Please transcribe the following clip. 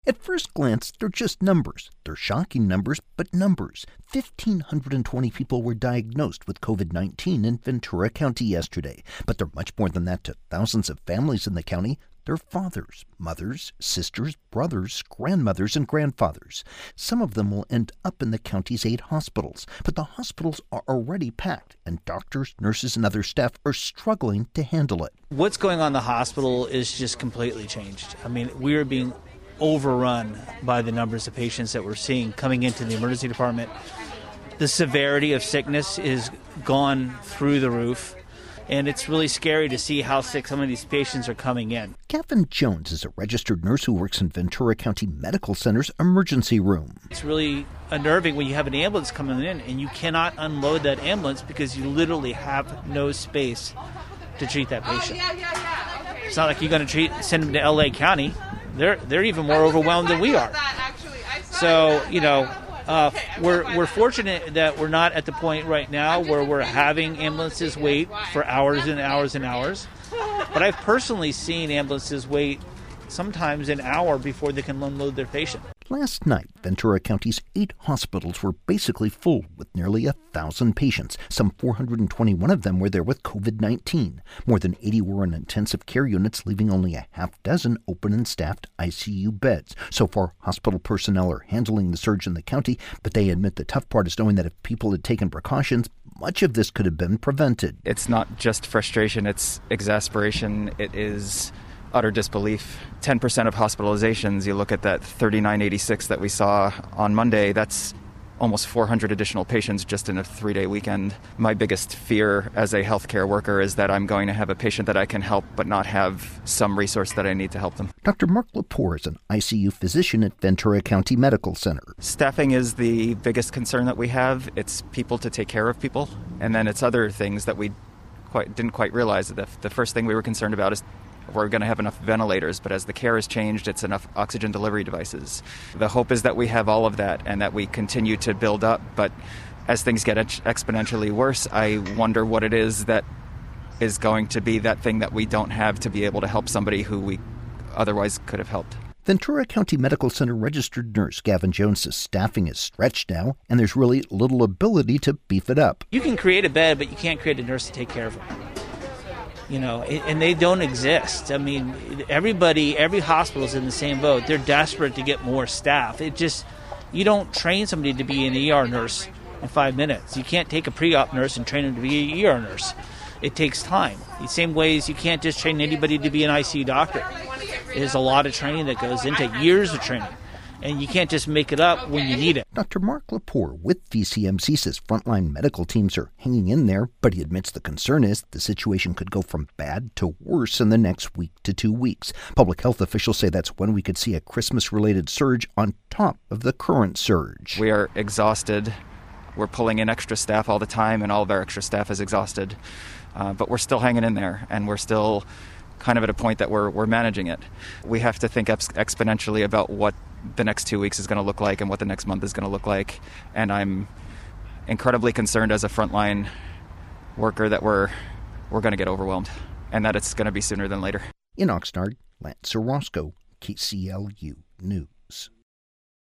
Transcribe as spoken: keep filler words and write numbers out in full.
At first glance, they're just numbers. They're shocking numbers, but numbers. one thousand five hundred twenty people were diagnosed with covid nineteen in Ventura County yesterday. But they're much more than that to thousands of families in the county. They're fathers, mothers, sisters, brothers, grandmothers, and grandfathers. Some of them will end up in the county's eight hospitals. But the hospitals are already packed, and doctors, nurses, and other staff are struggling to handle it. What's going on in the hospital is just completely changed. I mean, we are being overrun by the numbers of patients that we're seeing coming into the emergency department. The severity of sickness is gone through the roof, and it's really scary to see how sick some of these patients are coming in. Gavin Jones is a registered nurse who works in Ventura County Medical Center's emergency room. It's really unnerving when you have an ambulance coming in and you cannot unload that ambulance because you literally have no space to treat that patient. Oh, yeah, yeah, yeah. Okay. It's not like you're going to treat send them to L A County. They're they're even more overwhelmed than we are. So, you know, uh, we're we're fortunate that we're not at the point right now where we're having ambulances wait for hours and hours and hours. But I've personally seen ambulances wait sometimes an hour before they can unload their patient. Last night, Ventura County's eight hospitals were basically full with nearly a thousand patients. Some four hundred twenty-one of them were there with covid nineteen. More than eighty were in intensive care units, leaving only a half dozen open and staffed I C U beds. So far, hospital personnel are handling the surge in the county, but they admit the tough part is knowing that if people had taken precautions, much of this could have been prevented. It's not just frustration, it's exasperation, it is utter disbelief. ten percent of hospitalizations, you look at that thirty-nine eighty-six that we saw on Monday, that's almost four hundred additional patients just in a three-day weekend. My biggest fear as a healthcare worker is that I'm going to have a patient that I can help but not have some resource that I need to help them. Doctor Mark Lepore is an I C U physician at Ventura County Medical Center. Staffing is the biggest concern that we have. It's people to take care of people, and then it's other things that we quite didn't quite realize. The, the first thing we were concerned about is we're going to have enough ventilators, but as the care has changed, it's enough oxygen delivery devices. The hope is that we have all of that and that we continue to build up, but as things get ex- exponentially worse, I wonder what it is that is going to be that thing that we don't have to be able to help somebody who we otherwise could have helped. Ventura County Medical Center registered nurse Gavin Jones says staffing is stretched now, and there's really little ability to beef it up. You can create a bed, but you can't create a nurse to take care of them. You know, and they don't exist. I mean, everybody, every hospital is in the same boat. They're desperate to get more staff. It just, you don't train somebody to be an E R nurse in five minutes. You can't take a pre-op nurse and train them to be an E R nurse. It takes time. The same ways you can't just train anybody to be an I C U doctor. There's a lot of training that goes into years of training. And you can't just make it up when you need it. Doctor Mark Lepore with V C M C says frontline medical teams are hanging in there, but he admits the concern is the situation could go from bad to worse in the next week to two weeks. Public health officials say that's when we could see a Christmas-related surge on top of the current surge. We are exhausted. We're pulling in extra staff all the time, and all of our extra staff is exhausted. Uh, but we're still hanging in there, and we're still kind of at a point that we're we're managing it. We have to think ex- exponentially about what the next two weeks is going to look like and what the next month is going to look like. And I'm incredibly concerned as a frontline worker that we're we're going to get overwhelmed and that it's going to be sooner than later. In Oxnard, Lance Orozco, K C L U News.